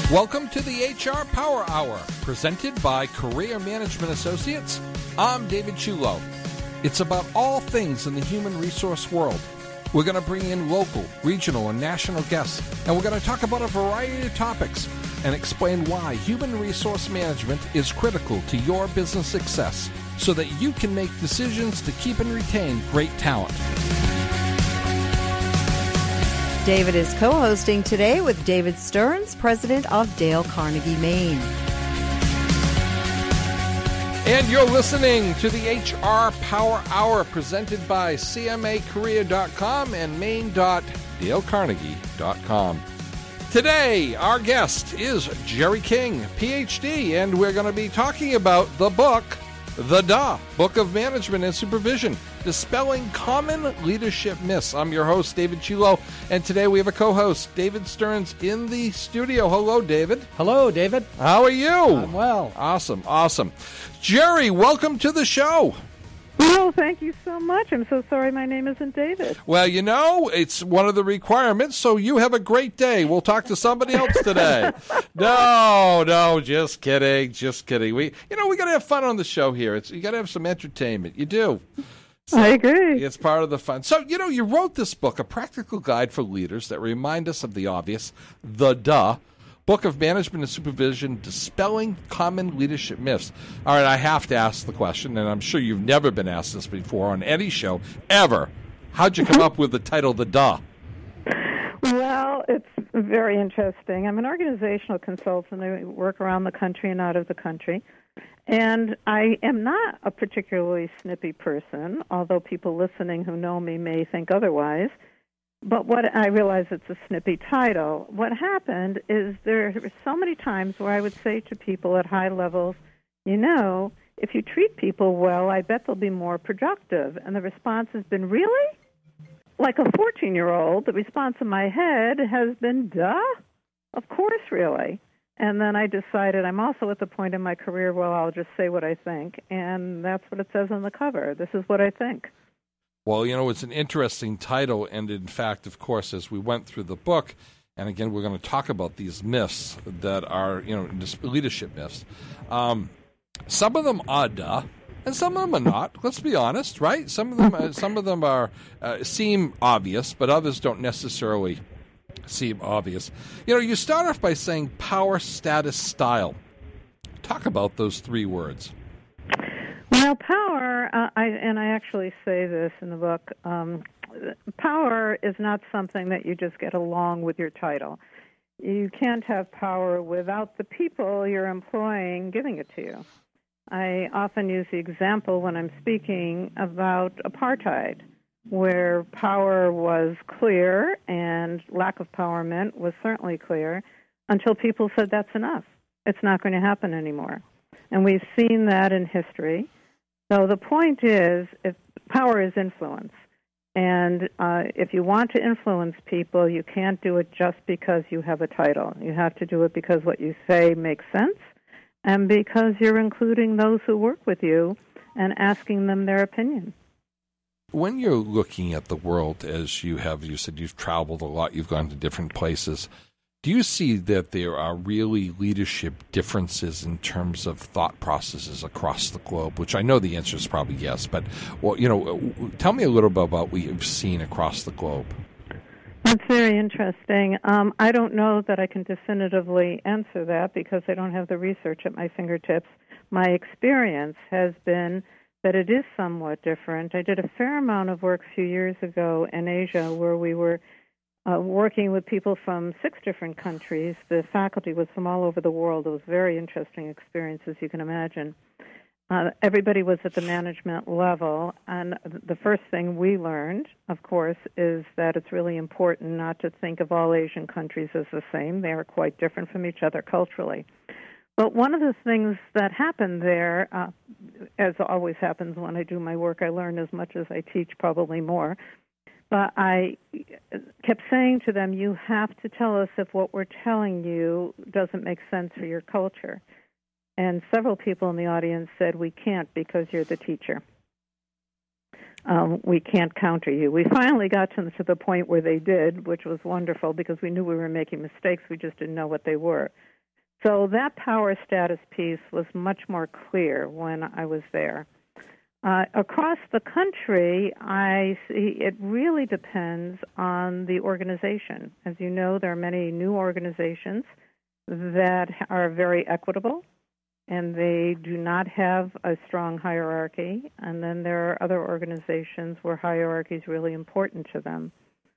Welcome to the HR Power Hour, presented by Career Management Associates. I'm David Chulo. It's about all things in the human resource world. We're going to bring in local, regional, and national guests, and we're going to talk about a variety of topics and explain why human resource management is critical to your business success so that you can make decisions to keep and retain great talent. David is co-hosting today with David Stearns, president of Dale Carnegie, Maine. And you're listening to the HR Power Hour presented by CMAcareer.com and Maine.DaleCarnegie.com. Today, our guest is Jerry King, PhD, and we're going to be talking about the book, The DA, Book of Management and Supervision, Dispelling Common Leadership Myths. I'm your host, David Chulo, and today we have a co-host, David Stearns, in the studio. Hello, David. Hello, David. How are you? I'm well. Awesome. Jerry, welcome to the show. Well, thank you so much. I'm so sorry my name isn't David. Well, you know, it's one of the requirements, so you have a great day. We'll talk to somebody else today. No, just kidding. We got to have fun on the show here. You got to have some entertainment. You do. So I agree. It's part of the fun. So, you wrote this book, A Practical Guide for Leaders that remind us of the obvious, the DA, Book of Management and Supervision, Dispelling Common Leadership Myths. All right, I have to ask the question, and I'm sure you've never been asked this before on any show, ever. How'd you come up with the title, The DA? Well, it's very interesting. I'm an organizational consultant. I work around the country and out of the country. And I am not a particularly snippy person, although people listening who know me may think otherwise. But what I realize it's a snippy title. What happened is there were so many times where I would say to people at high levels, if you treat people well, I bet they'll be more productive. And the response has been, really? Like a 14-year-old, the response in my head has been, duh? Of course, really. And then I decided I'm also at the point in my career where I'll just say what I think, and that's what it says on the cover. This is what I think. Well, it's an interesting title, and in fact, of course, as we went through the book, and again, we're going to talk about these myths that are, leadership myths. Some of them are duh, and some of them are not. Let's be honest, right? Some of them are seem obvious, but others don't necessarily seem obvious. You start off by saying power, status, style. Talk about those three words. Well, power, I actually say this in the book, power is not something that you just get along with your title. You can't have power without the people you're employing giving it to you. I often use the example when I'm speaking about apartheid, where power was clear and lack of empowerment was certainly clear until people said that's enough. It's not going to happen anymore. And we've seen that in history. So the point is, if power is influence. And if you want to influence people, you can't do it just because you have a title. You have to do it because what you say makes sense and because you're including those who work with you and asking them their opinion. When you're looking at the world, as you said you've traveled a lot, you've gone to different places, do you see that there are really leadership differences in terms of thought processes across the globe? Which I know the answer is probably yes, but tell me a little bit about what you've seen across the globe. That's very interesting. I don't know that I can definitively answer that because I don't have the research at my fingertips. My experience has been that it is somewhat different. I did a fair amount of work a few years ago in Asia where we were working with people from 6 different countries. The faculty was from all over the world. It was a very interesting experience, as you can imagine. Everybody was at the management level, and the first thing we learned, of course, is that it's really important not to think of all Asian countries as the same. They are quite different from each other culturally. But one of the things that happened there, as always happens when I do my work, I learn as much as I teach, probably more. But I kept saying to them, you have to tell us if what we're telling you doesn't make sense for your culture. And several people in the audience said, we can't because you're the teacher. We can't counter you. We finally got to the point where they did, which was wonderful because we knew we were making mistakes. We just didn't know what they were. So that power status piece was much more clear when I was there. Across the country, I see it really depends on the organization. As you know, there are many new organizations that are very equitable, and they do not have a strong hierarchy. And then there are other organizations where hierarchy is really important to them.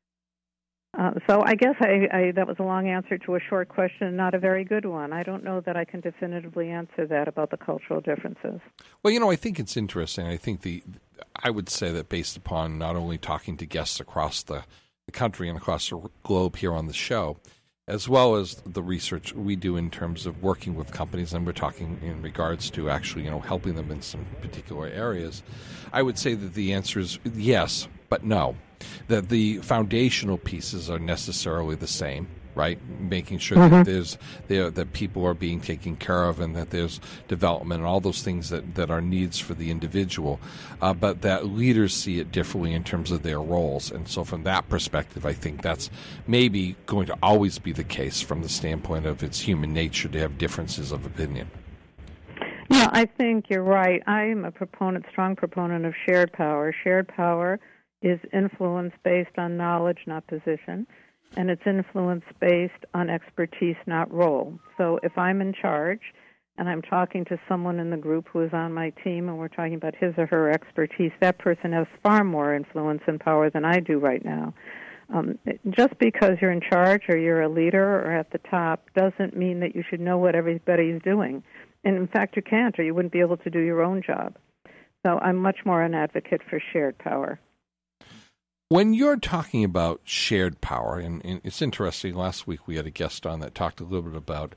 So I guess that was a long answer to a short question, not a very good one. I don't know that I can definitively answer that about the cultural differences. Well, I think it's interesting. I would say that based upon not only talking to guests across the country and across the globe here on the show, as well as the research we do in terms of working with companies, and we're talking in regards to actually, helping them in some particular areas, I would say that the answer is yes, but no. That the foundational pieces are necessarily the same, right? Making sure that that people are being taken care of, and that there's development and all those things that are needs for the individual, but that leaders see it differently in terms of their roles. And so from that perspective, I think that's maybe going to always be the case from the standpoint of it's human nature to have differences of opinion. Yeah, I think you're right. I am a strong proponent of shared power. Shared power is influence based on knowledge, not position, and it's influence based on expertise, not role. So if I'm in charge and I'm talking to someone in the group who is on my team and we're talking about his or her expertise, that person has far more influence and power than I do right now. Just because you're in charge or you're a leader or at the top doesn't mean that you should know what everybody's doing. And in fact, you can't, or you wouldn't be able to do your own job. So I'm much more an advocate for shared power. When you're talking about shared power, and it's interesting, last week we had a guest on that talked a little bit about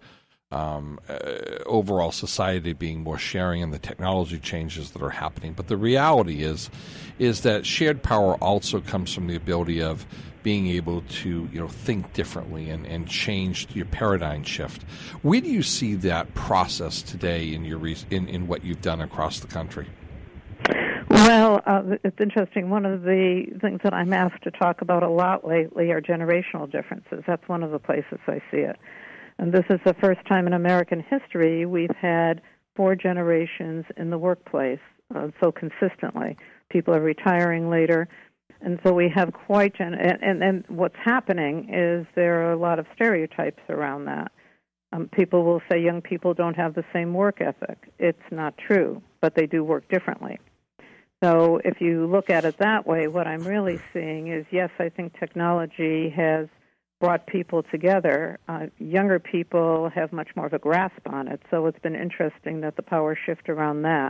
overall society being more sharing and the technology changes that are happening. But the reality is that shared power also comes from the ability of being able to think differently and change your paradigm shift. Where do you see that process today in your in what you've done across the country? Well, it's interesting. One of the things that I'm asked to talk about a lot lately are generational differences. That's one of the places I see it. And this is the first time in American history we've had 4 generations in the workplace so consistently. People are retiring later. And so we have quite, and what's happening is there are a lot of stereotypes around that. People will say young people don't have the same work ethic. It's not true, but they do work differently. So if you look at it that way, what I'm really seeing is, yes, I think technology has brought people together. Younger people have much more of a grasp on it, so it's been interesting that the power shift around that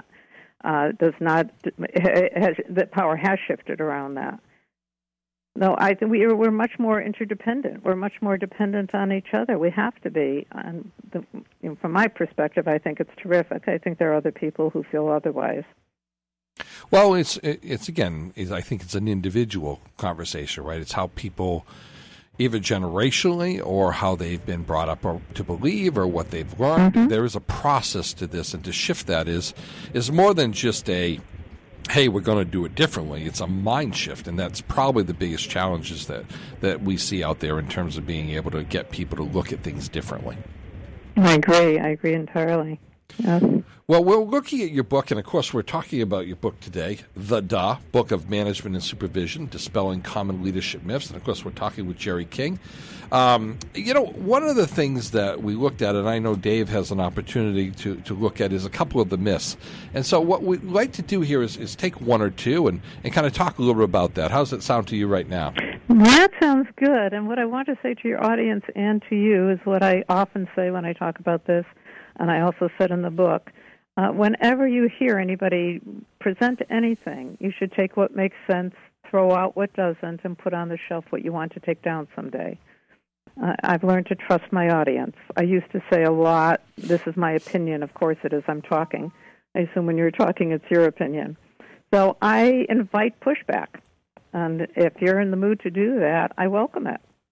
that power has shifted around that. No, I think we're much more interdependent. We're much more dependent on each other. We have to be. And from my perspective, I think it's terrific. I think there are other people who feel otherwise. Well, it's again, I think it's an individual conversation, right? It's how people, either generationally or how they've been brought up or to believe or what they've learned. Mm-hmm. There is a process to this, and to shift that is more than just a, hey, we're going to do it differently. It's a mind shift, and that's probably the biggest challenges that we see out there in terms of being able to get people to look at things differently. I agree entirely. Yes. Well, we're looking at your book, and of course we're talking about your book today, The Book of Management and Supervision, Dispelling Common Leadership Myths, and of course we're talking with Jerry King. One of the things that we looked at, and I know Dave has an opportunity to look at, is a couple of the myths. And so what we'd like to do here is take one or two and kind of talk a little bit about that. How does it sound to you right now? That sounds good. And what I want to say to your audience and to you is what I often say when I talk about this, and I also said in the book. Whenever you hear anybody present anything, you should take what makes sense, throw out what doesn't, and put on the shelf what you want to take down someday. I've learned to trust my audience. I used to say a lot, this is my opinion, of course it is, I'm talking. I assume when you're talking, it's your opinion. So I invite pushback. And if you're in the mood to do that, I welcome it.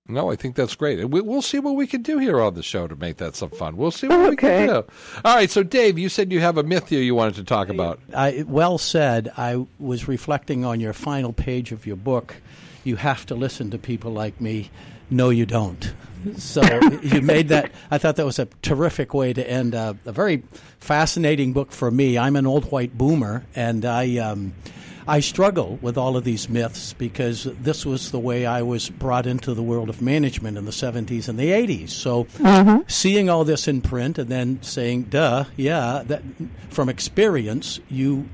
No, I think that's great. We'll see what we can do here on the show to make that some fun. We'll see what we can do. All right, so Dave, you said you have a myth here you wanted to talk about. Well said. I was reflecting on your final page of your book. You have to listen to people like me. No, you don't. So you made that. I thought that was a terrific way to end a very fascinating book for me. I'm an old white boomer, and I struggle with all of these myths because this was the way I was brought into the world of management in the 70s and the 80s. So seeing all this in print and then saying, duh, yeah, that from experience, you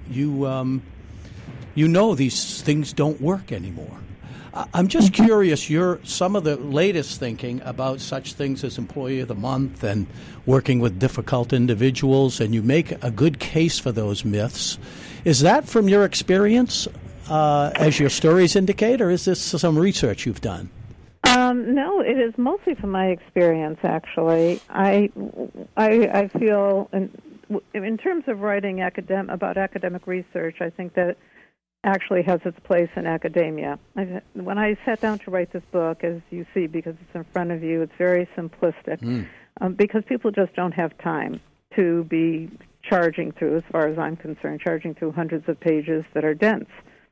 know these things don't work anymore. I'm just curious, some of the latest thinking about such things as Employee of the Month and working with difficult individuals, and you make a good case for those myths. Is that from your experience, as your stories indicate, or is this some research you've done? No, it is mostly from my experience, actually. I feel, in terms of writing about academic research, I think that actually has its place in academia. When I sat down to write this book, as you see, because it's in front of you, it's very simplistic, because people just don't have time to be charging through, as far as I'm concerned, charging through hundreds of pages that are dense.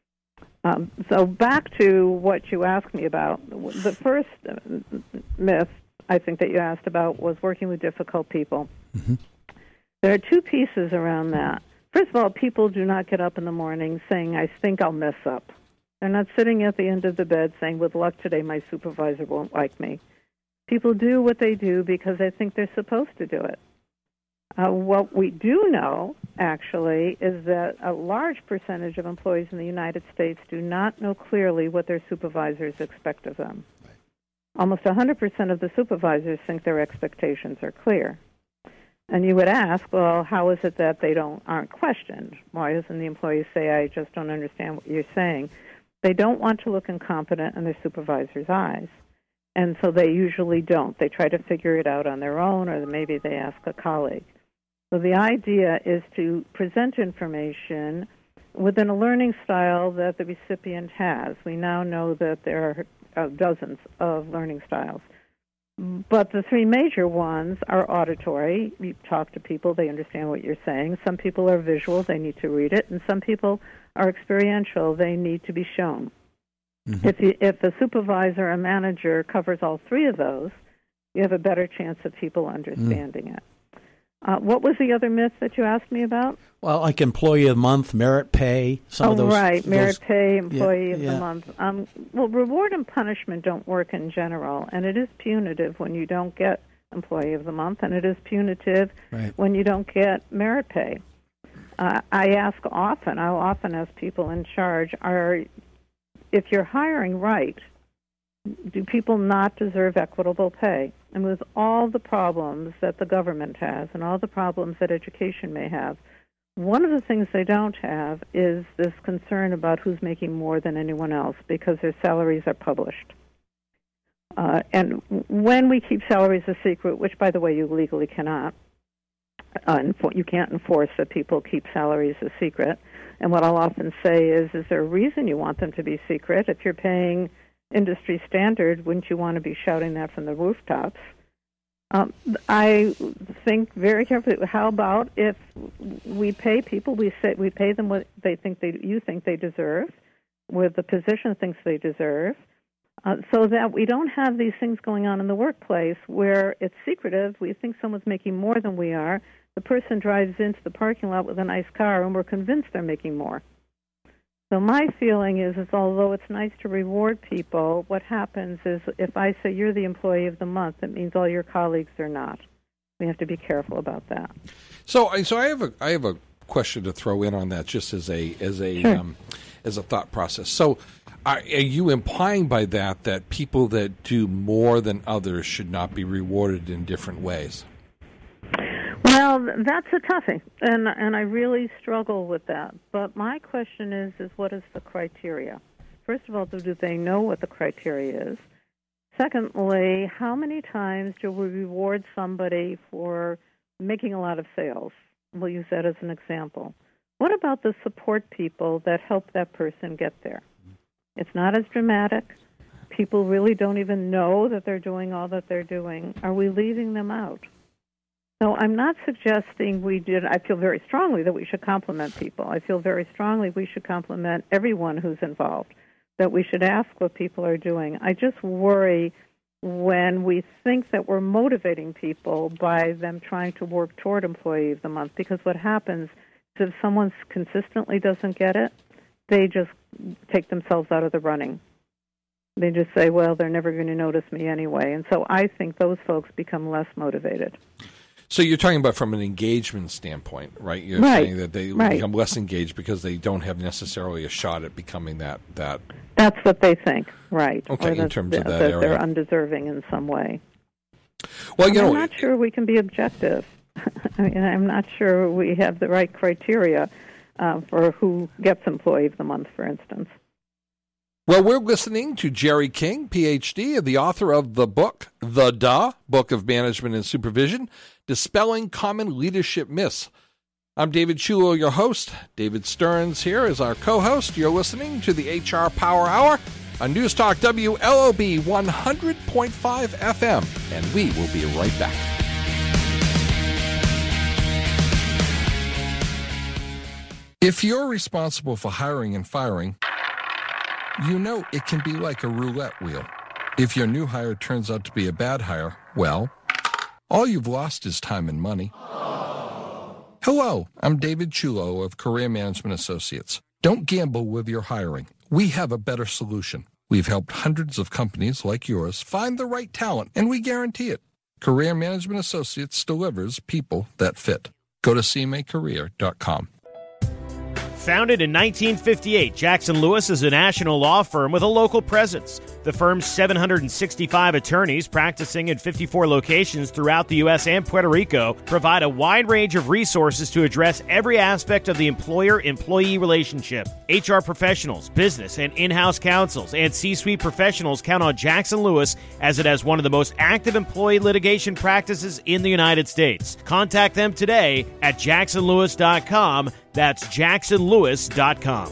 So back to what you asked me about, the first myth I think that you asked about was working with difficult people. Mm-hmm. There are two pieces around that. First of all, people do not get up in the morning saying, I think I'll mess up. They're not sitting at the end of the bed saying, with luck today, my supervisor won't like me. People do what they do because they think they're supposed to do it. What we do know, actually, is that a large percentage of employees in the United States do not know clearly what their supervisors expect of them. Almost 100% of the supervisors think their expectations are clear. And you would ask, well, how is it that they aren't questioned? Why doesn't the employee say, I just don't understand what you're saying? They don't want to look incompetent in their supervisor's eyes. And so they usually don't. They try to figure it out on their own, or maybe they ask a colleague. So the idea is to present information within a learning style that the recipient has. We now know that there are dozens of learning styles. But the three major ones are auditory. You talk to people, they understand what you're saying. Some people are visual, they need to read it. And some people are experiential, they need to be shown. Mm-hmm. If a supervisor or manager covers all three of those, you have a better chance of people understanding it. What was the other myth that you asked me about? Well, like Employee of the Month, merit pay, some of those. Right, merit pay, Employee of the Month. Well, reward and punishment don't work in general, and it is punitive when you don't get Employee of the Month, and it is punitive when you don't get merit pay. I'll often ask people in charge, if you're hiring right, do people not deserve equitable pay? And with all the problems that the government has and all the problems that education may have, one of the things they don't have is this concern about who's making more than anyone else because their salaries are published. And when we keep salaries a secret, which, by the way, you legally cannot, you can't enforce that people keep salaries a secret. And what I'll often say is there a reason you want them to be secret? If you're paying industry standard, wouldn't you want to be shouting that from the rooftops? I think very carefully, how about if we pay people, we pay them what you think they deserve, with the position thinks they deserve, so that we don't have these things going on in the workplace where it's secretive. We think someone's making more than we are. The person drives into the parking lot with a nice car, and we're convinced they're making more. So my feeling is although it's nice to reward people, what happens is if I say you're the Employee of the Month, that means all your colleagues are not. We have to be careful about that. So I have a question to throw in on that, just as a thought process. So are you implying by that people that do more than others should not be rewarded in different ways? Well, that's a toughie, and I really struggle with that. But my question is what is the criteria? First of all, do they know what the criteria is? Secondly, how many times do we reward somebody for making a lot of sales? We'll use that as an example. What about the support people that help that person get there? It's not as dramatic. people really don't even know that they're doing all that they're doing. Are we leaving them out? So I'm not suggesting I feel very strongly that we should compliment people. I feel very strongly we should compliment everyone who's involved, that we should ask what people are doing. I just worry when we think that we're motivating people by them trying to work toward Employee of the Month, because what happens is if someone consistently doesn't get it, they just take themselves out of the running. They just say, well, they're never going to notice me anyway. And so I think those folks become less motivated. So you're talking about from an engagement standpoint, right? You're saying that they become less engaged because they don't have necessarily a shot at becoming that. That's what they think, right? Okay, in terms of that area. They're undeserving in some way. Well, I'm not sure we can be objective. I mean, I'm not sure we have the right criteria for who gets Employee of the Month, for instance. Well, we're listening to Jerry King, Ph.D., the author of the book, The Book of Management and Supervision, Dispelling Common Leadership Myths. I'm David Chulo, your host. David Stearns here is our co-host. You're listening to the HR Power Hour on News Talk WLOB 100.5 FM, and we will be right back. If you're responsible for hiring and firing, you know it can be like a roulette wheel. If your new hire turns out to be a bad hire, well, all you've lost is time and money. Hello, I'm David Chulo of Career Management Associates. Don't gamble with your hiring. We have a better solution. We've helped hundreds of companies like yours find the right talent, and we guarantee it. Career Management Associates delivers people that fit. Go to cmacareer.com. Founded in 1958, Jackson Lewis is a national law firm with a local presence. The firm's 765 attorneys practicing in 54 locations throughout the U.S. and Puerto Rico provide a wide range of resources to address every aspect of the employer-employee relationship. HR professionals, business and in-house counsels, and C-suite professionals count on Jackson Lewis as it has one of the most active employee litigation practices in the United States. Contact them today at jacksonlewis.com. That's jacksonlewis.com.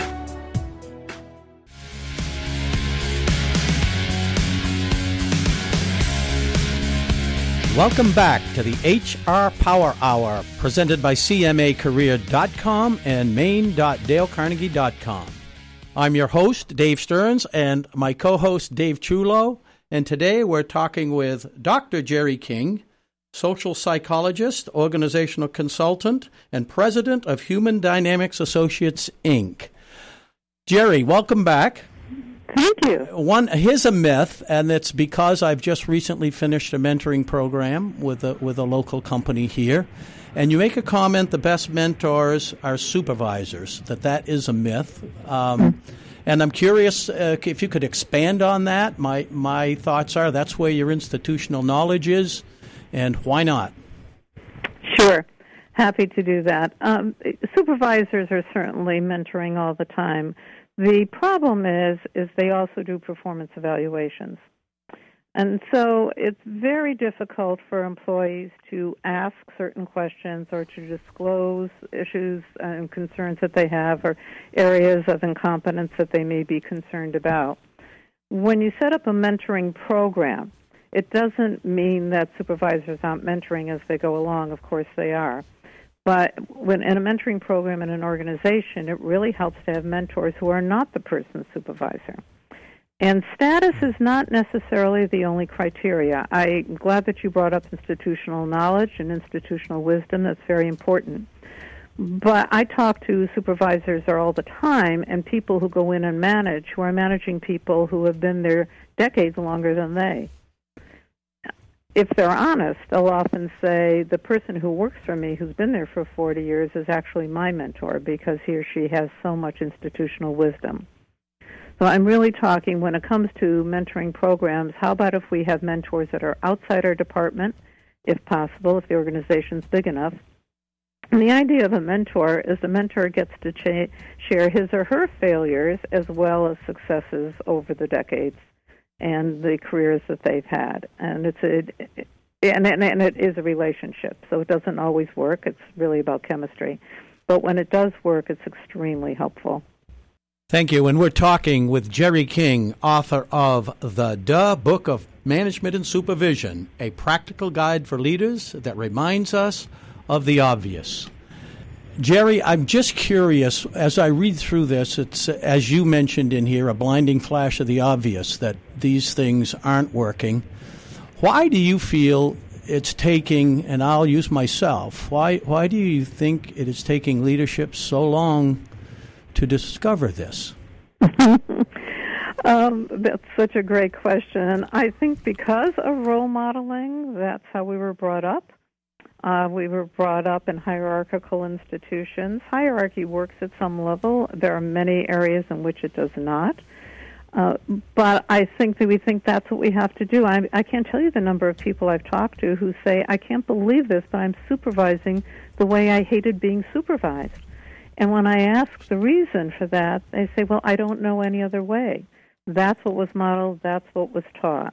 Welcome back to the HR Power Hour, presented by CMAcareer.com and maine.dalecarnegie.com. I'm your host, Dave Stearns, and my co-host, Dave Chulo, and today we're talking with Dr. Jerry King, social psychologist, organizational consultant, and president of Human Dynamics Associates, Inc. Jerry, welcome back. Thank you. Here's a myth, and it's because I've just recently finished a mentoring program with a local company here, and you make a comment: the best mentors are supervisors. That is a myth, and I'm curious if you could expand on that. My thoughts are that's where your institutional knowledge is, and why not? Sure. Happy to do that. Supervisors are certainly mentoring all the time. The problem is they also do performance evaluations. And so it's very difficult for employees to ask certain questions or to disclose issues and concerns that they have or areas of incompetence that they may be concerned about. When you set up a mentoring program, it doesn't mean that supervisors aren't mentoring as they go along. Of course they are. But when in a mentoring program in an organization, it really helps to have mentors who are not the person's supervisor. And status is not necessarily the only criteria. I'm glad that you brought up institutional knowledge and institutional wisdom. That's very important. But I talk to supervisors all the time and people who go in and manage, who are managing people who have been there decades longer than they. If they're honest, they'll often say, the person who works for me who's been there for 40 years is actually my mentor because he or she has so much institutional wisdom. So I'm really talking, when it comes to mentoring programs, how about if we have mentors that are outside our department, if possible, if the organization's big enough. And the idea of a mentor is the mentor gets to share his or her failures as well as successes over the decades and the careers that they've had. And it is a relationship, so it doesn't always work. It's really about chemistry. But when it does work, it's extremely helpful. Thank you. And we're talking with Jerry King, author of The Duh Book of Management and Supervision, a practical guide for leaders that reminds us of the obvious. Jerry, I'm just curious, as I read through this, it's, as you mentioned in here, a blinding flash of the obvious that these things aren't working. Why do you feel it's taking, and I'll use myself, why do you think it is taking leadership so long to discover this? That's such a great question. I think because of role modeling, that's how we were brought up. We were brought up in hierarchical institutions. Hierarchy works at some level. There are many areas in which it does not. But I think that we think that's what we have to do. I can't tell you the number of people I've talked to who say, I can't believe this, but I'm supervising the way I hated being supervised. And when I ask the reason for that, they say, well, I don't know any other way. That's what was modeled. That's what was taught.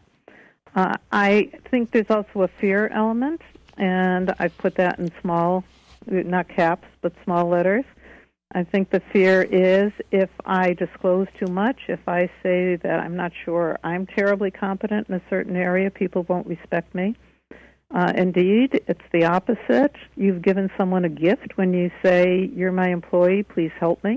I think there's also a fear element, and I've put that in small, not caps, but small letters. I think the fear is if I disclose too much, if I say that I'm not sure I'm terribly competent in a certain area, people won't respect me. Indeed, it's the opposite. You've given someone a gift when you say, you're my employee, please help me.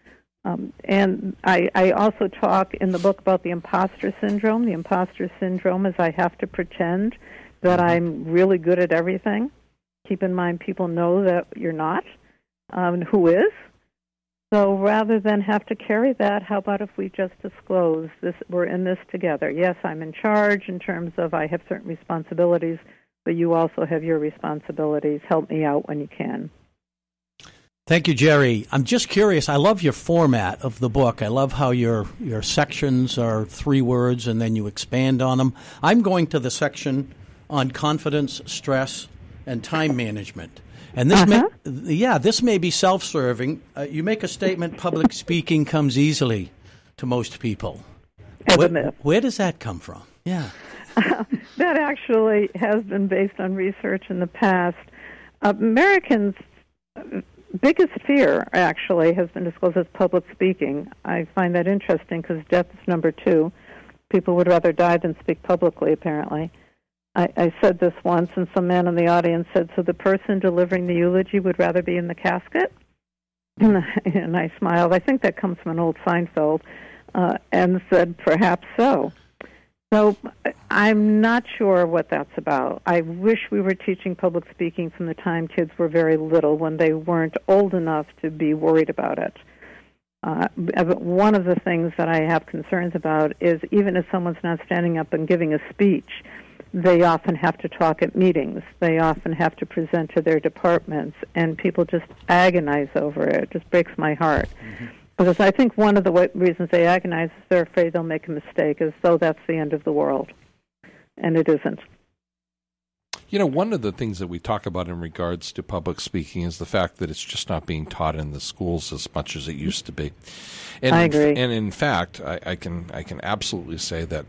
And I also talk in the book about the imposter syndrome. The imposter syndrome is I have to pretend that I'm really good at everything. Keep in mind, people know that you're not. Who is? So rather than have to carry that, how about if we just disclose this? We're in this together. Yes, I'm in charge in terms of I have certain responsibilities, but you also have your responsibilities. Help me out when you can. Thank you, Jerry. I'm just curious. I love your format of the book. I love how your sections are 3 words and then you expand on them. I'm going to the section on confidence, stress, and time management. And this may be self-serving. You make a statement, public speaking comes easily to most people. Where does that come from? Yeah. That actually has been based on research in the past. Americans' biggest fear, actually, has been disclosed as public speaking. I find that interesting because death is number 2. People would rather die than speak publicly, apparently. I said this once, and some man in the audience said, so the person delivering the eulogy would rather be in the casket? And I smiled. I think that comes from an old Seinfeld, and said, perhaps so. So I'm not sure what that's about. I wish we were teaching public speaking from the time kids were very little, when they weren't old enough to be worried about it. One of the things that I have concerns about is even if someone's not standing up and giving a speech, they often have to talk at meetings. They often have to present to their departments, and people just agonize over it. It just breaks my heart. Mm-hmm. Because I think one of the reasons they agonize is they're afraid they'll make a mistake, as though that's the end of the world. And it isn't. You know, one of the things that we talk about in regards to public speaking is the fact that it's just not being taught in the schools as much as it used to be. And I agree. And in fact, I can absolutely say that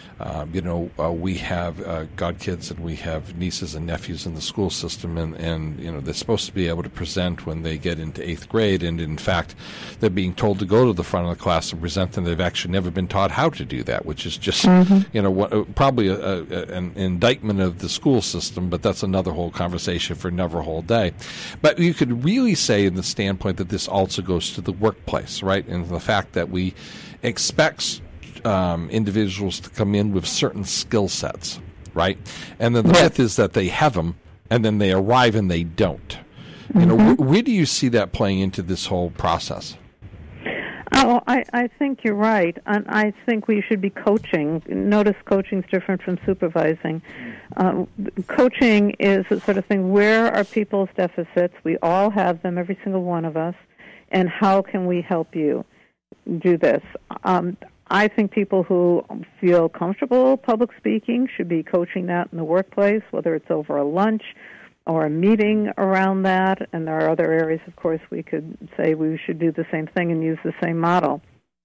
we have godkids and we have nieces and nephews in the school system, and they're supposed to be able to present when they get into 8th grade, and in fact, they're being told to go to the front of the class and present, and they've actually never been taught how to do that, which is just, probably an indictment of the school system, but that's another whole conversation for another whole day. But you could really say in the standpoint that this also goes to the workplace, right, and the fact that we expect individuals to come in with certain skill sets, right? And then the myth is that they have them, and then they arrive and they don't. Mm-hmm. Where do you see that playing into this whole process? Oh, I think you're right. And I think we should be coaching. Notice coaching is different from supervising. Coaching is the sort of thing, where are people's deficits? We all have them, every single one of us. And how can we help you do this? I think people who feel comfortable public speaking should be coaching that in the workplace, whether it's over a lunch or a meeting around that. And there are other areas, of course, we could say we should do the same thing and use the same model.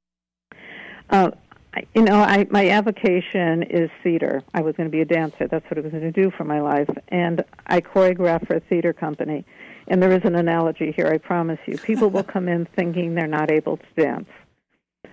My avocation is theater. I was going to be a dancer. That's what I was going to do for my life. And I choreograph for a theater company. And there is an analogy here, I promise you. People will come in thinking they're not able to dance.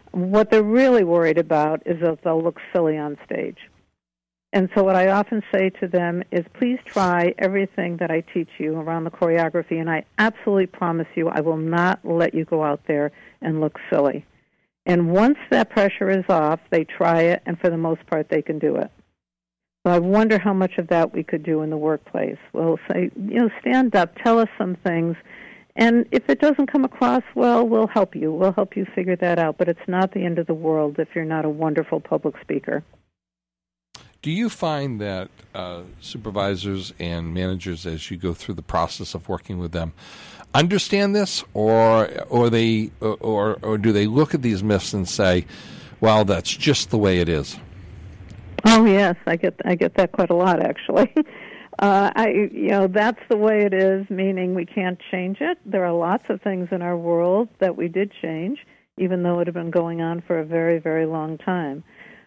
What they're really worried about is that they'll look silly on stage. And so what I often say to them is, please try everything that I teach you around the choreography, and I absolutely promise you I will not let you go out there and look silly. And once that pressure is off, they try it, and for the most part, they can do it. So I wonder how much of that we could do in the workplace. We'll say, stand up, tell us some things, and if it doesn't come across well, we'll help you. We'll help you figure that out, but it's not the end of the world if you're not a wonderful public speaker. Do you find that supervisors and managers, as you go through the process of working with them, understand this, or do they look at these myths and say, "Well, that's just the way it is"? Oh yes, I get that quite a lot, actually. That's the way it is, meaning we can't change it. There are lots of things in our world that we did change, even though it had been going on for a very, very long time.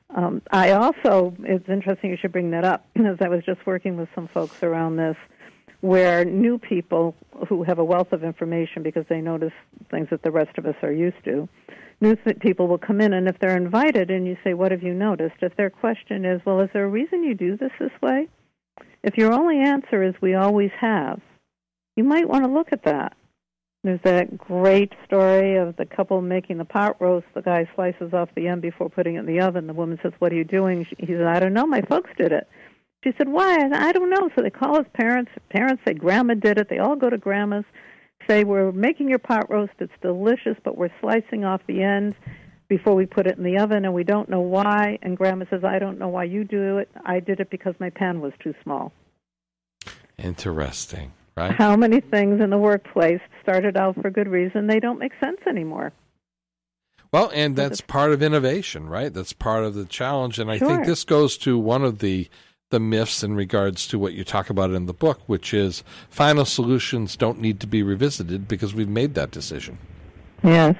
It's interesting you should bring that up, as I was just working with some folks around this, where new people who have a wealth of information because they notice things that the rest of us are used to, people will come in, and if they're invited and you say, what have you noticed? If their question is, well, is there a reason you do this way? If your only answer is, we always have, you might want to look at that. There's that great story of the couple making the pot roast. The guy slices off the end before putting it in the oven. The woman says, what are you doing? He said, I don't know. My folks did it. She said, why? I don't know. So they call his parents. Parents say, Grandma did it. They all go to Grandma's, say, we're making your pot roast. It's delicious, but we're slicing off the end before we put it in the oven, and we don't know why. And Grandma says, I don't know why you do it. I did it because my pan was too small. Interesting. Right. How many things in the workplace started out for good reason, they don't make sense anymore. Well, and that's part of innovation, right? That's part of the challenge. And I Sure. think this goes to one of the myths in regards to what you talk about in the book, which is final solutions don't need to be revisited because we've made that decision. Yes.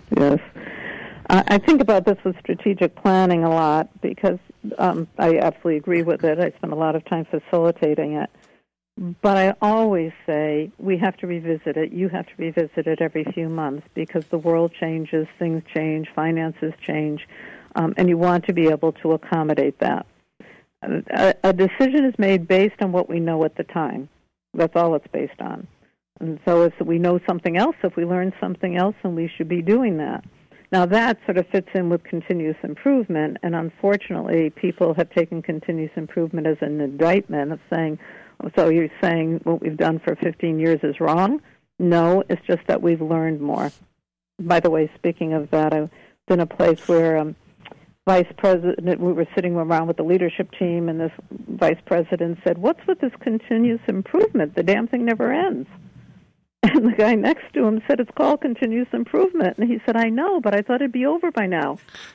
I think about this with strategic planning a lot because I absolutely agree with it. I spend a lot of time facilitating it. But I always say we have to revisit it. You have to revisit it every few months because the world changes, things change, finances change, and you want to be able to accommodate that. A decision is made based on what we know at the time. That's all it's based on. And so if we know something else, if we learn something else, then we should be doing that. Now that sort of fits in with continuous improvement, and unfortunately people have taken continuous improvement as an indictment of saying, so you're saying what we've done for 15 years is wrong? No, it's just that we've learned more. By the way, speaking of that, I was in a place where vice president, we were sitting around with the leadership team, and this vice president said, what's with this continuous improvement? The damn thing never ends. And the guy next to him said, it's called continuous improvement. And he said, I know, but I thought it'd be over by now.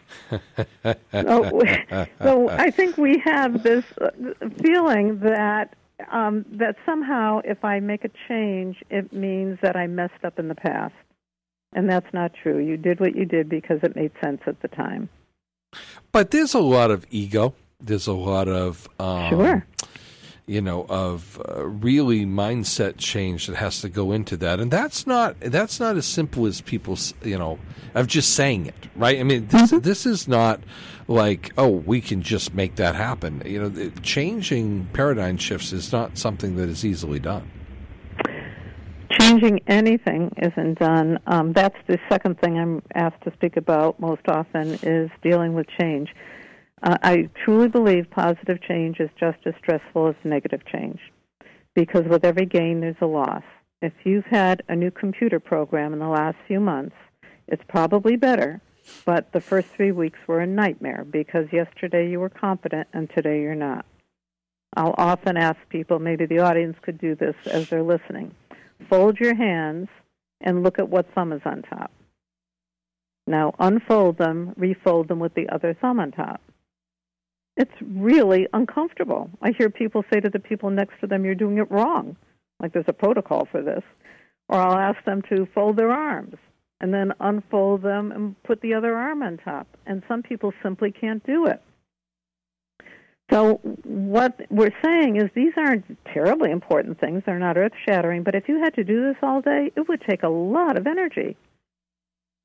So I think we have this feeling that somehow if I make a change, it means that I messed up in the past. And that's not true. You did what you did because it made sense at the time. But there's a lot of ego. There's a lot of, Sure. Really mindset change that has to go into that. And that's not as simple as people, of just saying it, right? I mean, this is not like, oh, we can just make that happen. Changing paradigm shifts is not something that is easily done. Changing anything isn't done. That's the second thing I'm asked to speak about most often is dealing with change. I truly believe positive change is just as stressful as negative change because with every gain there's a loss. If you've had a new computer program in the last few months, it's probably better, but the first 3 weeks were a nightmare because yesterday you were competent and today you're not. I'll often ask people, maybe the audience could do this as they're listening, fold your hands and look at what thumb is on top. Now unfold them, refold them with the other thumb on top. It's really uncomfortable. I hear people say to the people next to them, you're doing it wrong, like there's a protocol for this. Or I'll ask them to fold their arms and then unfold them and put the other arm on top. And some people simply can't do it. So what we're saying is these aren't terribly important things. They're not earth-shattering. But if you had to do this all day, it would take a lot of energy.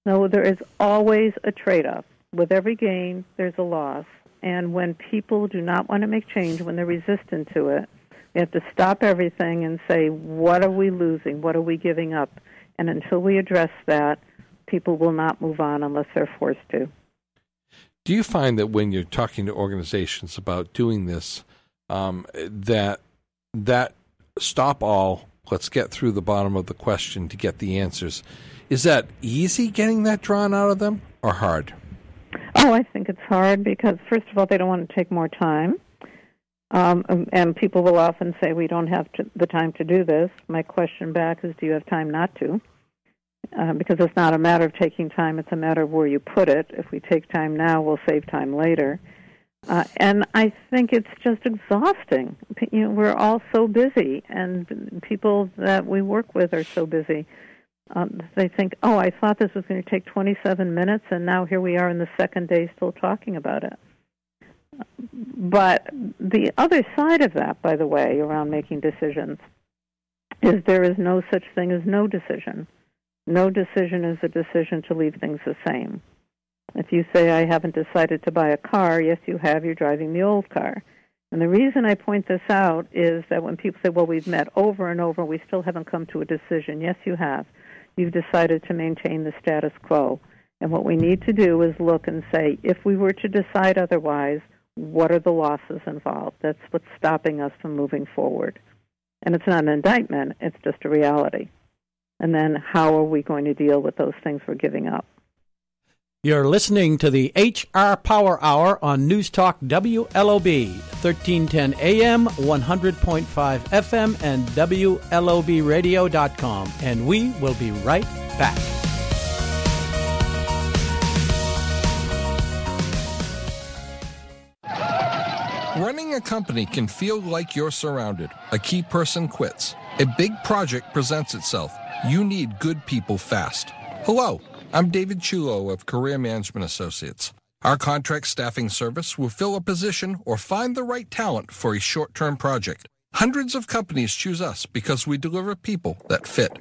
No, there is always a trade-off. With every gain, there's a loss. And when people do not want to make change, when they're resistant to it, we have to stop everything and say, what are we losing? What are we giving up? And until we address that, people will not move on unless they're forced to. Do you find that when you're talking to organizations about doing this, that stop all, let's get through the bottom of the question to get the answers, is that easy getting that drawn out of them or hard? Oh, I think it's hard because, first of all, they don't want to take more time. And people will often say, we don't have the time to do this. My question back is, do you have time not to? Because it's not a matter of taking time, it's a matter of where you put it. If we take time now, we'll save time later. And I think it's just exhausting. You know, we're all so busy, and people that we work with are so busy. They think, oh, I thought this was going to take 27 minutes, and now here we are in the second day still talking about it. But the other side of that, by the way, around making decisions, is there is no such thing as no decision. No decision is a decision to leave things the same. If you say, I haven't decided to buy a car, yes, you have, you're driving the old car. And the reason I point this out is that when people say, well, we've met over and over, we still haven't come to a decision. Yes, you have. You've decided to maintain the status quo. And what we need to do is look and say, if we were to decide otherwise, what are the losses involved? That's what's stopping us from moving forward. And it's not an indictment, it's just a reality. And then how are we going to deal with those things we're giving up? You're listening to the HR Power Hour on News Talk WLOB, 1310 AM, 100.5 FM, and WLOBradio.com. And we will be right back. Running a company can feel like you're surrounded. A key person quits. A big project presents itself. You need good people fast. Hello, I'm David Chulo of Career Management Associates. Our contract staffing service will fill a position or find the right talent for a short-term project. Hundreds of companies choose us because we deliver people that fit.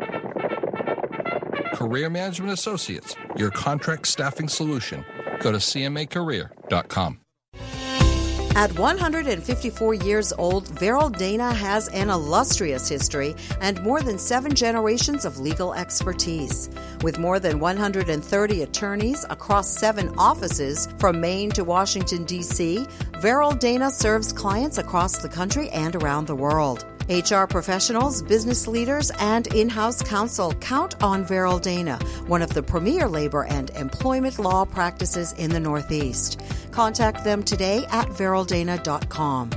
Career Management Associates, your contract staffing solution. Go to cmacareer.com. At 154 years old, Verrill Dana has an illustrious history and more than 7 generations of legal expertise. With more than 130 attorneys across 7 offices from Maine to Washington, D.C., Verrill Dana serves clients across the country and around the world. HR professionals, business leaders, and in-house counsel count on Verrill Dana, one of the premier labor and employment law practices in the Northeast. Contact them today at verrilldana.com.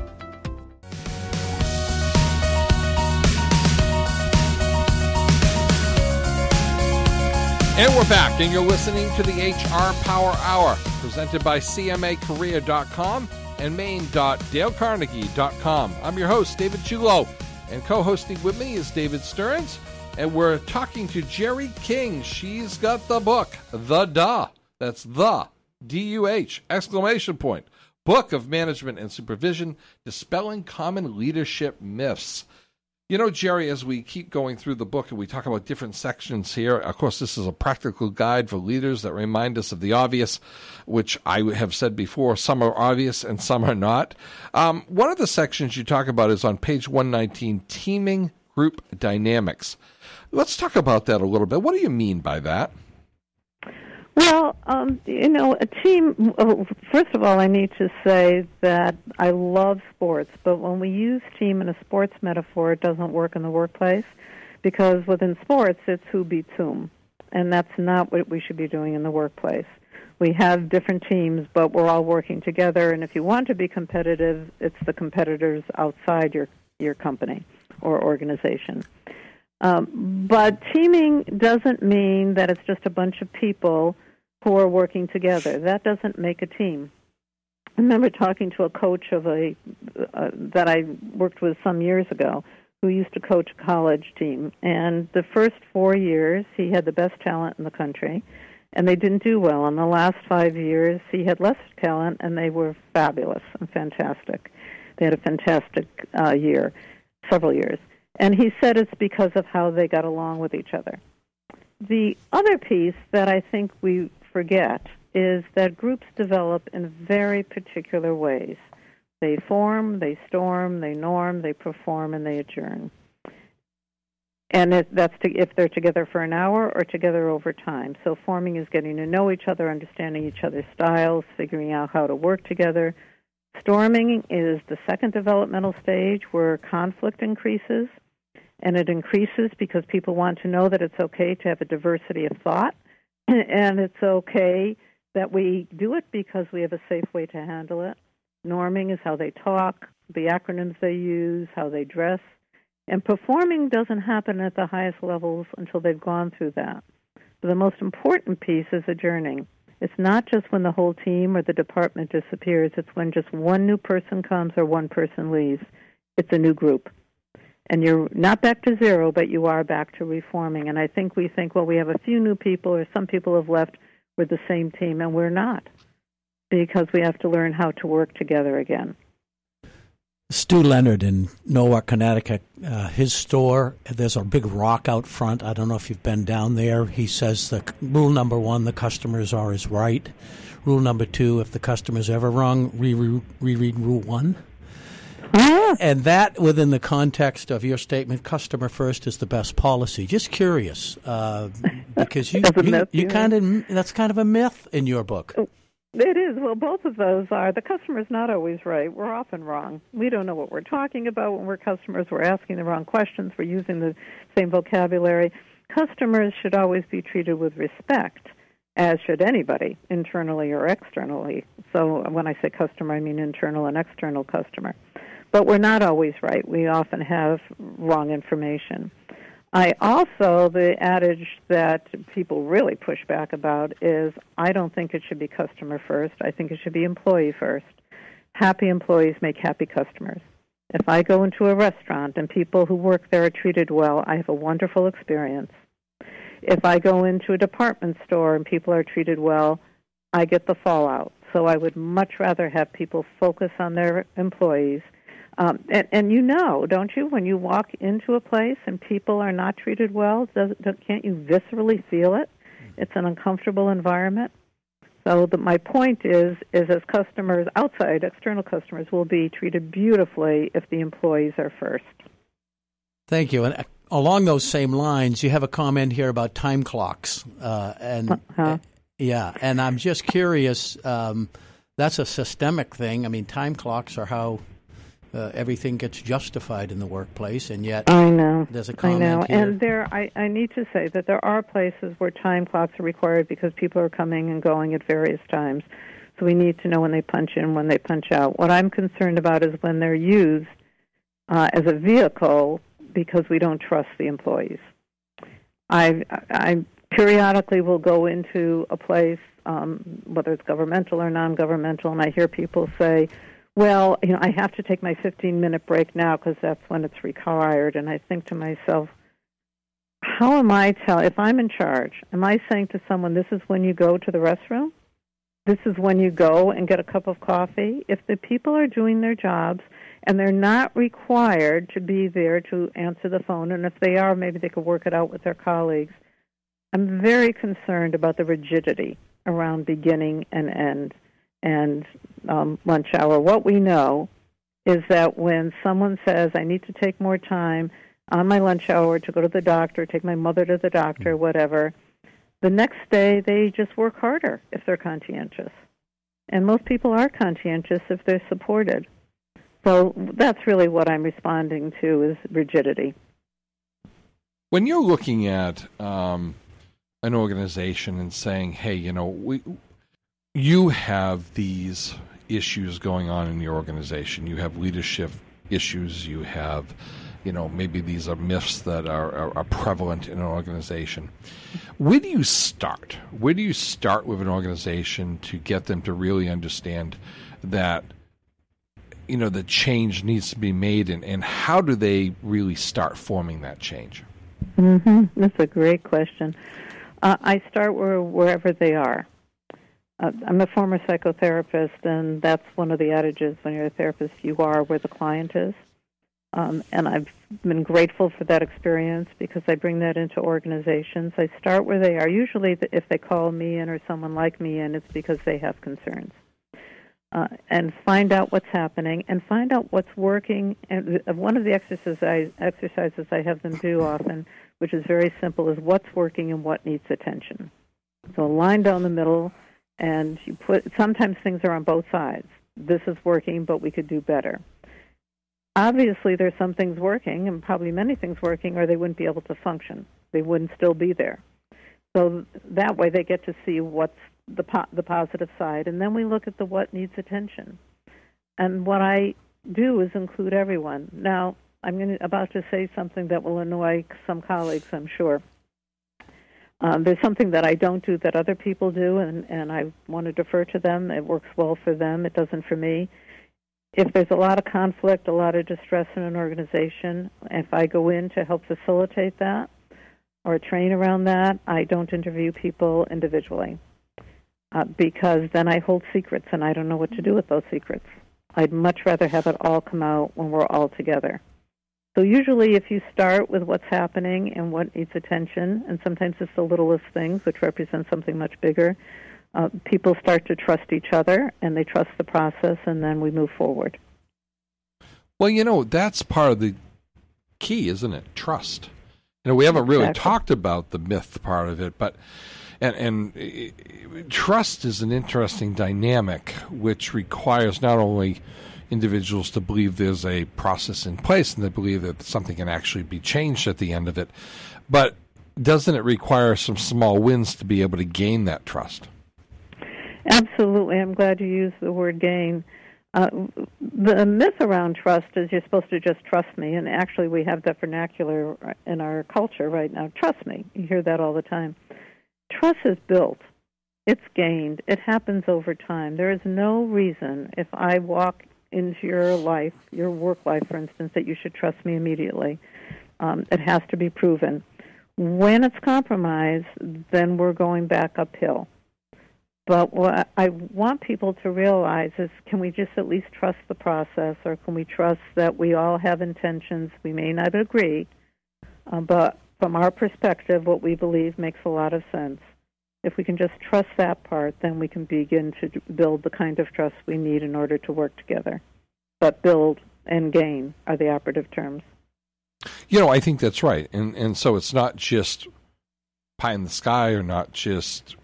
And we're back, and you're listening to the HR Power Hour, presented by cmacareer.com and maine.dalecarnegie.com. I'm your host, David Chulo, and co-hosting with me is David Stearns, and we're talking to Jerry King. She's got the book, The Duh. That's the D-U-H, exclamation point. Book of Management and Supervision, Dispelling Common Leadership Myths. You know, Jerry, as we keep going through the book and we talk about different sections here, of course, this is a practical guide for leaders that remind us of the obvious, which I have said before, some are obvious and some are not. One of the sections you talk about is on page 119, Teaming Group Dynamics. Let's talk about that a little bit. What do you mean by that? Well, a team, first of all, I need to say that I love sports, but when we use team in a sports metaphor, it doesn't work in the workplace, because within sports, it's who beats whom, and that's not what we should be doing in the workplace. We have different teams, but we're all working together, and if you want to be competitive, it's the competitors outside your company or organization. But teaming doesn't mean that it's just a bunch of people who are working together. That doesn't make a team. I remember talking to a coach of that I worked with some years ago, who used to coach a college team. And the first 4 years, he had the best talent in the country, and they didn't do well. In the last 5 years, he had less talent, and they were fabulous and fantastic. They had a fantastic several years. And he said it's because of how they got along with each other. The other piece that I think we forget is that groups develop in very particular ways. They form, they storm, they norm, they perform, and they adjourn. And if they're together for an hour or together over time. So forming is getting to know each other, understanding each other's styles, figuring out how to work together. Storming is the second developmental stage where conflict increases, and it increases because people want to know that it's okay to have a diversity of thought, and it's okay that we do it because we have a safe way to handle it. Norming is how they talk, the acronyms they use, how they dress. And performing doesn't happen at the highest levels until they've gone through that. But the most important piece is adjourning. It's not just when the whole team or the department disappears. It's when just one new person comes or one person leaves. It's a new group. And you're not back to zero, but you are back to reforming. And I think we think, well, we have a few new people or some people have left with the same team, and we're not, because we have to learn how to work together again. Stu Leonard in Norwalk, Connecticut, his store, there's a big rock out front. I don't know if you've been down there. He says that rule number 1, the customers are his right. Rule number 2, if the customer's ever wrong, reread rule 1. And that, within the context of your statement, customer first is the best policy. Just curious, because you kind of, that's kind of a myth in your book. It is. Well, both of those are. The customer's not always right. We're often wrong. We don't know what we're talking about when we're customers. We're asking the wrong questions. We're using the same vocabulary. Customers should always be treated with respect, as should anybody, internally or externally. So when I say customer, I mean internal and external customer. But we're not always right. We often have wrong information. The adage that people really push back about is, I don't think it should be customer first. I think it should be employee first. Happy employees make happy customers. If I go into a restaurant and people who work there are treated well, I have a wonderful experience. If I go into a department store and people are treated well, I get the fallout. So I would much rather have people focus on their employees. And you know, don't you, when you walk into a place and people are not treated well, can't you viscerally feel it? It's an uncomfortable environment. So my point is as customers, outside, external customers will be treated beautifully if the employees are first. Thank you. And along those same lines, you have a comment here about time clocks. And I'm just curious, that's a systemic thing. I mean, time clocks are how everything gets justified in the workplace, and yet I know there's a comment I know. here. And I need to say that there are places where time clocks are required because people are coming and going at various times. So we need to know when they punch in, when they punch out. What I'm concerned about is when they're used as a vehicle because we don't trust the employees. I periodically will go into a place, whether it's governmental or non-governmental, and I hear people say, well, I have to take my 15-minute break now because that's when it's required. And I think to myself, how am I if I'm in charge, am I saying to someone, this is when you go to the restroom? This is when you go and get a cup of coffee? If the people are doing their jobs and they're not required to be there to answer the phone, and if they are, maybe they could work it out with their colleagues, I'm very concerned about the rigidity around beginning and end. And lunch hour. What we know is that when someone says, I need to take more time on my lunch hour to go to the doctor, take my mother to the doctor, whatever, the next day they just work harder if they're conscientious. And most people are conscientious if they're supported. So that's really what I'm responding to is rigidity. When you're looking at an organization and saying, hey, you have these issues going on in your organization. You have leadership issues. You have, maybe these are myths that are prevalent in an organization. Where do you start? Where do you start with an organization to get them to really understand that, the change needs to be made, and how do they really start forming that change? Mm-hmm. That's a great question. I start wherever they are. I'm a former psychotherapist, and that's one of the adages when you're a therapist, you are where the client is. And I've been grateful for that experience because I bring that into organizations. I start where they are. Usually if they call me in or someone like me in, it's because they have concerns. And find out what's happening and find out what's working. And one of the exercises I have them do often, which is very simple, is what's working and what needs attention. So a line down the middle, and sometimes things are on both sides. This is working, but we could do better. Obviously, there's some things working, and probably many things working, or they wouldn't be able to function. They wouldn't still be there. So that way they get to see what's the positive side, and then we look at the what needs attention. And what I do is include everyone. Now, I'm about to say something that will annoy some colleagues, I'm sure. There's something that I don't do that other people do, and I want to defer to them. It works well for them. It doesn't for me. If there's a lot of conflict, a lot of distress in an organization, if I go in to help facilitate that or train around that, I don't interview people individually because then I hold secrets, and I don't know what to do with those secrets. I'd much rather have it all come out when we're all together. So usually if you start with what's happening and what needs attention, and sometimes it's the littlest things, which represent something much bigger, people start to trust each other, and they trust the process, and then we move forward. Well, that's part of the key, isn't it? Trust. We haven't really talked about the myth part of it, but and trust is an interesting dynamic which requires not only individuals to believe there's a process in place and they believe that something can actually be changed at the end of it, but doesn't it require some small wins to be able to gain that trust? Absolutely. I'm glad you used the word gain. The myth around trust is you're supposed to just trust me, and actually we have that vernacular in our culture right now. Trust me. You hear that all the time. Trust is built. It's gained. It happens over time. There is no reason if I walk into your life, your work life, for instance, that you should trust me immediately. It has to be proven. When it's compromised, then we're going back uphill. But what I want people to realize is, can we just at least trust the process, or can we trust that we all have intentions? We may not agree, but from our perspective, what we believe makes a lot of sense. If we can just trust that part, then we can begin to build the kind of trust we need in order to work together. But build and gain are the operative terms. I think that's right. And so it's not just pie in the sky, or not just,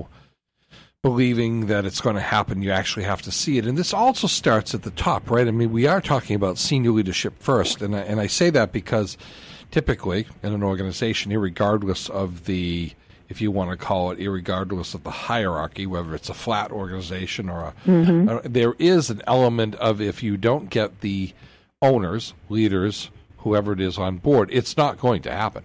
believing that it's going to happen. You actually have to see it. And this also starts at the top, right? I mean, we are talking about senior leadership first. And I say that because typically in an organization, irregardless of the, if you want to call it, irregardless of the hierarchy, whether it's a flat organization or there is an element of, if you don't get the owners, leaders, whoever it is on board, it's not going to happen.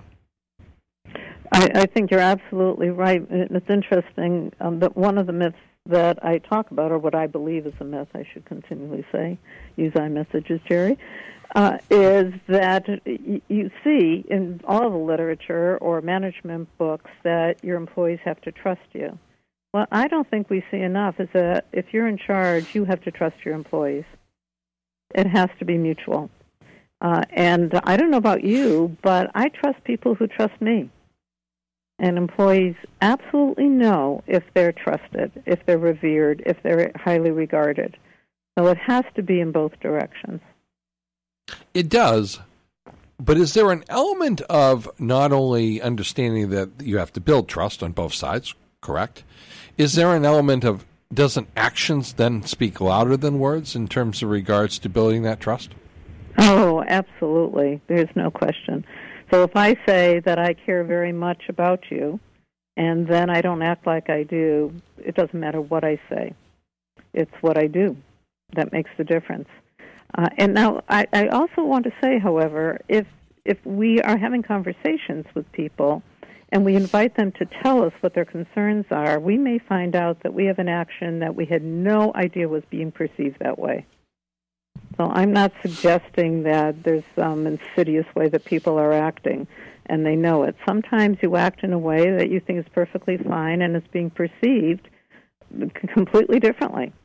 I think you're absolutely right. It's interesting that one of the myths that I talk about, or what I believe is a myth, I should continually say, use iMessages, Jerry, is that you see in all the literature or management books that your employees have to trust you. What I don't think we see enough is that if you're in charge, you have to trust your employees. It has to be mutual. And I don't know about you, but I trust people who trust me. And employees absolutely know if they're trusted, if they're revered, if they're highly regarded. So it has to be in both directions. It does. But is there an element of not only understanding that you have to build trust on both sides, correct? Is there an element of, doesn't actions then speak louder than words in terms of regards to building that trust? Oh, absolutely. There's no question. So if I say that I care very much about you, and then I don't act like I do, it doesn't matter what I say. It's what I do that makes the difference. And now I also want to say, however, if we are having conversations with people and we invite them to tell us what their concerns are, we may find out that we have an action that we had no idea was being perceived that way. So I'm not suggesting that there's some insidious way that people are acting, and they know it. Sometimes you act in a way that you think is perfectly fine, and it's being perceived completely differently.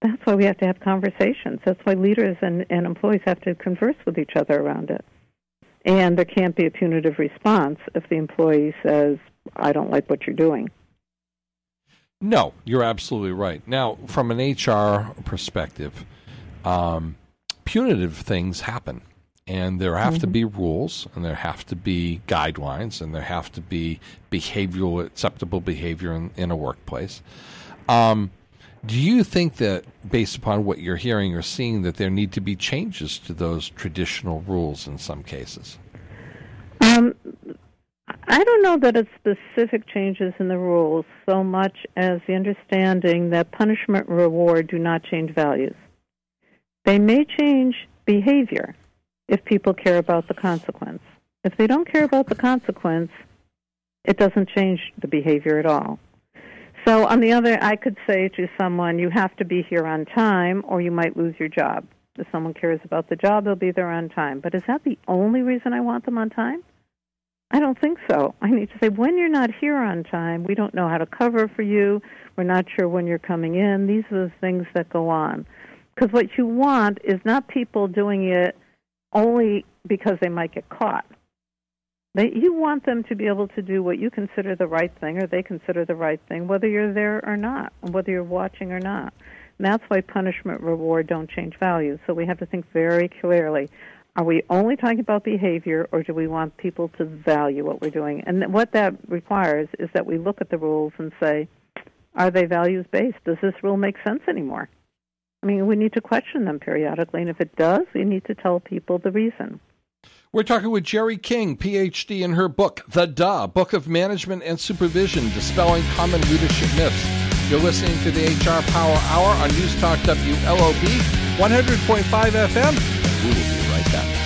that's why we have to have conversations. That's why leaders and employees have to converse with each other around it. And there can't be a punitive response if the employee says, I don't like what you're doing. No, you're absolutely right. Now, from an HR perspective, punitive things happen. And there have to be rules, and there have to be guidelines, and there have to be acceptable behavior in a workplace. Do you think that, based upon what you're hearing or seeing, that there need to be changes to those traditional rules in some cases? I don't know that it's specific changes in the rules so much as the understanding that punishment and reward do not change values. They may change behavior if people care about the consequence. If they don't care about the consequence, it doesn't change the behavior at all. So on the other, I could say to someone, you have to be here on time or you might lose your job. If someone cares about the job, they'll be there on time. But is that the only reason I want them on time? I don't think so. I need to say, when you're not here on time, we don't know how to cover for you. We're not sure when you're coming in. These are the things that go on. Because what you want is not people doing it only because they might get caught. You want them to be able to do what you consider the right thing or they consider the right thing, whether you're there or not, whether you're watching or not. And that's why punishment and reward don't change values. So we have to think very clearly, are we only talking about behavior or do we want people to value what we're doing? And what that requires is that we look at the rules and say, are they values-based? Does this rule make sense anymore? I mean, we need to question them periodically, and if it does, we need to tell people the reason. We're talking with Jerry King, Ph.D., in her book, The Duh, Book of Management and Supervision, Dispelling Common Leadership Myths. You're listening to the HR Power Hour on News Talk WLOB, 100.5 FM. We will be right back.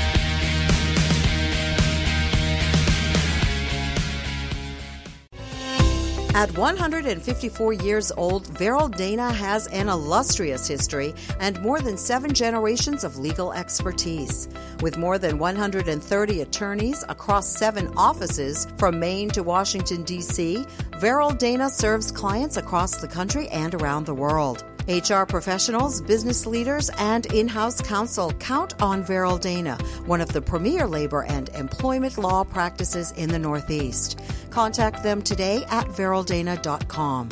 At 154 years old, Veryl Dana has an illustrious history and more than 7 generations of legal expertise. With more than 130 attorneys across 7 offices from Maine to Washington, D.C., Veryl Dana serves clients across the country and around the world. HR professionals, business leaders, and in-house counsel count on Veryl Dana, one of the premier labor and employment law practices in the Northeast. Contact them today at VerylDana.com.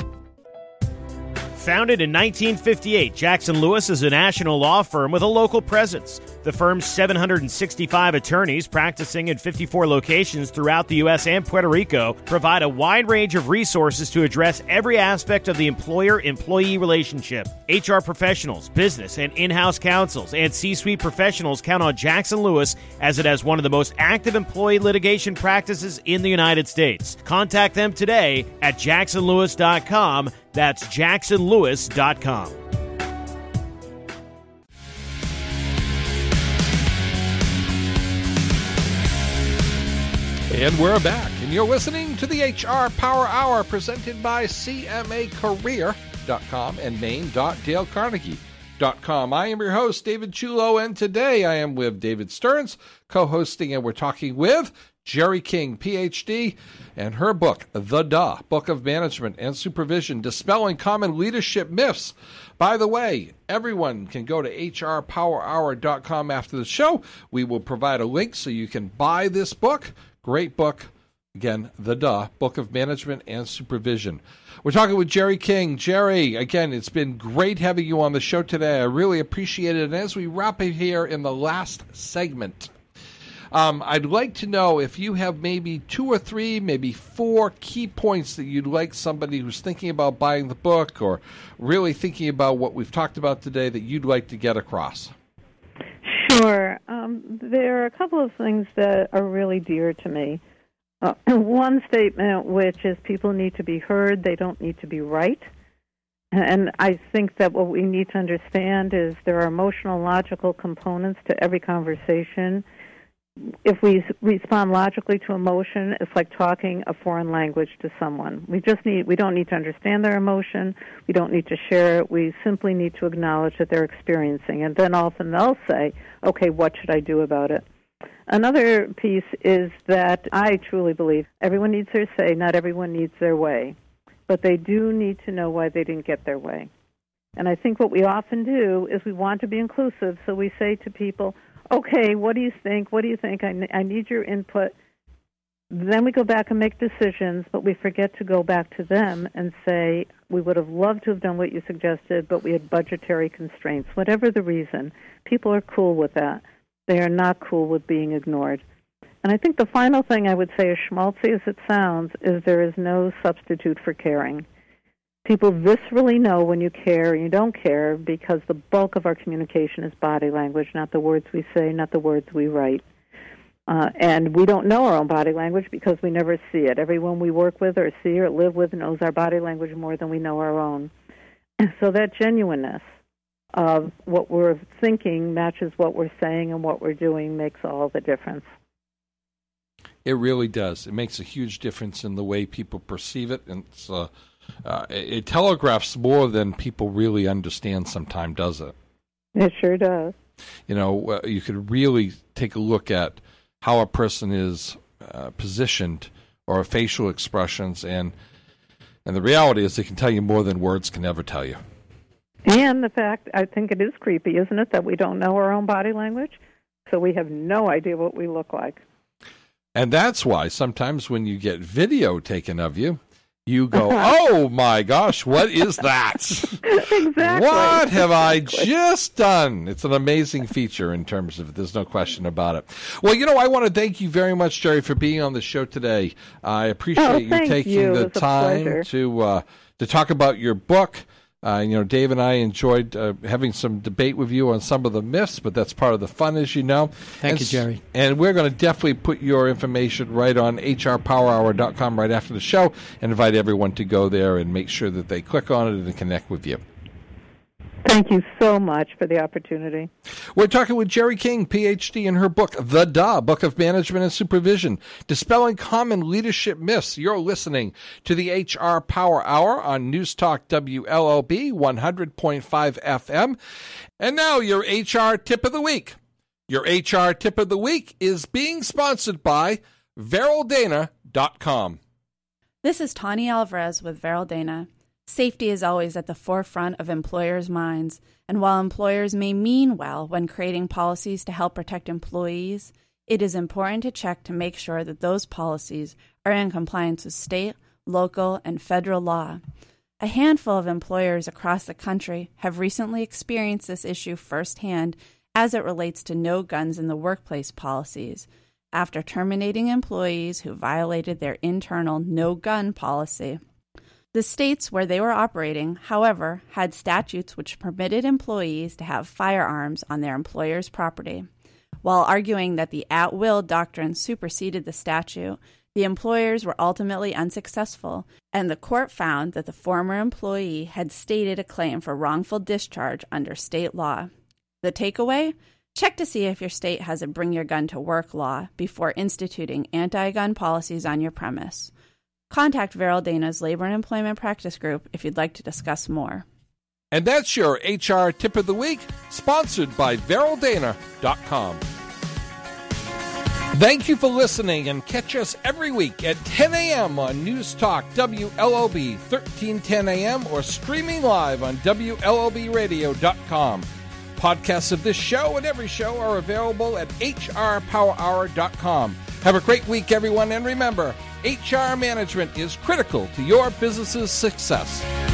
Founded in 1958, Jackson Lewis is a national law firm with a local presence. The firm's 765 attorneys practicing in 54 locations throughout the U.S. and Puerto Rico provide a wide range of resources to address every aspect of the employer-employee relationship. HR professionals, business and in-house counsels, and C-suite professionals count on Jackson Lewis as it has one of the most active employee litigation practices in the United States. Contact them today at jacksonlewis.com. That's jacksonlewis.com. And we're back, and you're listening to the HR Power Hour presented by CMAcareer.com and Maine.DaleCarnegie.com. I am your host, David Chulo, and today I am with David Stearns, co-hosting, and we're talking with Jerry King, Ph.D., and her book, The Duh, Book of Management and Supervision, Dispelling Common Leadership Myths. By the way, everyone can go to hrpowerhour.com after the show. We will provide a link so you can buy this book. Great book. Again, The Duh, Book of Management and Supervision. We're talking with Jerry King. Jerry, again, it's been great having you on the show today. I really appreciate it. And as we wrap it here in the last segment, I'd like to know if you have maybe 2 or 3, maybe 4 key points that you'd like somebody who's thinking about buying the book or really thinking about what we've talked about today that you'd like to get across. Sure. There are a couple of things that are really dear to me. One statement, which is people need to be heard, they don't need to be right. And I think that what we need to understand is there are emotional, logical components to every conversation. If we respond logically to emotion, it's like talking a foreign language to someone. We don't need to understand their emotion. We don't need to share it. We simply need to acknowledge that they're experiencing. And then often they'll say, okay, what should I do about it? Another piece is that I truly believe everyone needs their say, not everyone needs their way. But they do need to know why they didn't get their way. And I think what we often do is we want to be inclusive, so we say to people, okay, what do you think? What do you think? I need your input. Then we go back and make decisions, but we forget to go back to them and say, we would have loved to have done what you suggested, but we had budgetary constraints. Whatever the reason, people are cool with that. They are not cool with being ignored. And I think the final thing I would say, as schmaltzy as it sounds, is there is no substitute for caring. People viscerally know when you care and you don't care because the bulk of our communication is body language, not the words we say, not the words we write. And we don't know our own body language because we never see it. Everyone we work with or see or live with knows our body language more than we know our own. And so that genuineness of what we're thinking matches what we're saying and what we're doing makes all the difference. It really does. It makes a huge difference in the way people perceive it, and it telegraphs more than people really understand sometimes, does it? It sure does. You know, you could really take a look at how a person is positioned or facial expressions, and the reality is they can tell you more than words can ever tell you. And the fact, I think it is creepy, isn't it, that we don't know our own body language, so we have no idea what we look like. And that's why sometimes when you get video taken of you, you go, oh, my gosh, what is that? Exactly. What have I just done? It's an amazing feature in terms of it. There's no question about it. Well, you know, I want to thank you very much, Jerry, for being on the show today. I appreciate you taking the time to talk about your book. You know, Dave and I enjoyed having some debate with you on some of the myths, but that's part of the fun, as you know. Thank you, Jerry. And we're going to definitely put your information right on hrpowerhour.com right after the show and invite everyone to go there and make sure that they click on it and connect with you. Thank you so much for the opportunity. We're talking with Jerry King, Ph.D., in her book, The DA, Book of Management and Supervision, Dispelling Common Leadership Myths. You're listening to the HR Power Hour on News Talk WLOB 100.5 FM. And now your HR Tip of the Week. Your HR Tip of the Week is being sponsored by VerylDana.com. This is Tawny Alvarez with VerylDana. Safety is always at the forefront of employers' minds, and while employers may mean well when creating policies to help protect employees, it is important to check to make sure that those policies are in compliance with state, local, and federal law. A handful of employers across the country have recently experienced this issue firsthand as it relates to no guns in the workplace policies, after terminating employees who violated their internal no-gun policy. The states where they were operating, however, had statutes which permitted employees to have firearms on their employer's property. While arguing that the at-will doctrine superseded the statute, the employers were ultimately unsuccessful, and the court found that the former employee had stated a claim for wrongful discharge under state law. The takeaway? Check to see if your state has a bring your gun to work law before instituting anti-gun policies on your premise. Contact VerylDana's Labor and Employment Practice Group if you'd like to discuss more. And that's your HR Tip of the Week, sponsored by VerylDana.com. Thank you for listening, and catch us every week at 10 a.m. on News Talk WLOB 1310 a.m. or streaming live on WLOBradio.com. Podcasts of this show and every show are available at hrpowerhour.com. Have a great week, everyone, and remember, HR management is critical to your business's success.